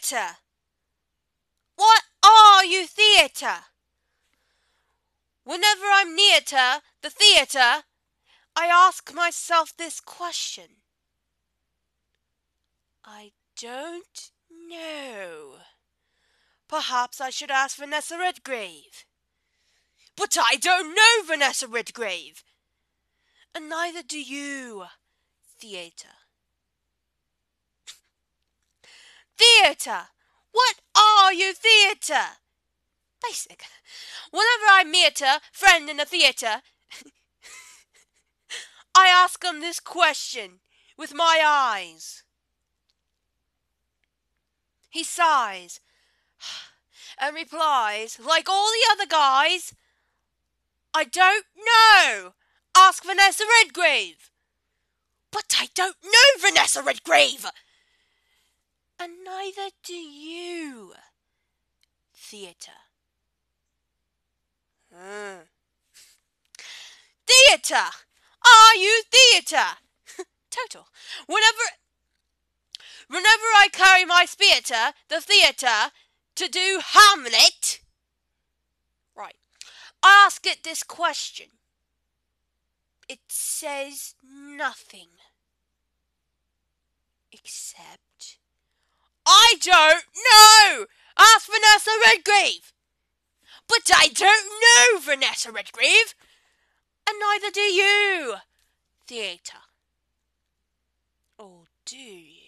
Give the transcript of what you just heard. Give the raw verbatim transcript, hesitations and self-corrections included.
theatre? What are you, theatre? Whenever I'm near to the theatre, I ask myself this question. I don't know. Perhaps I should ask Vanessa Redgrave. But I don't know Vanessa Redgrave. And neither do you, theatre. Theatre! What are you, theatre? Basic. Whenever I meet a friend in a theatre, I ask him this question with my eyes. He sighs and replies, like all the other guys, I don't know. Ask Vanessa Redgrave. But I don't know Vanessa Redgrave. And neither do you, theatre. Mm. Theatre! Are you theatre? Total. Whenever, whenever I carry my spear to the theatre to do Hamlet, right, I ask it this question. It says nothing. Except, I don't know! Ask Vanessa Redgrave! But I don't know Vanessa Redgrave! And neither do you, theatre. Or do you?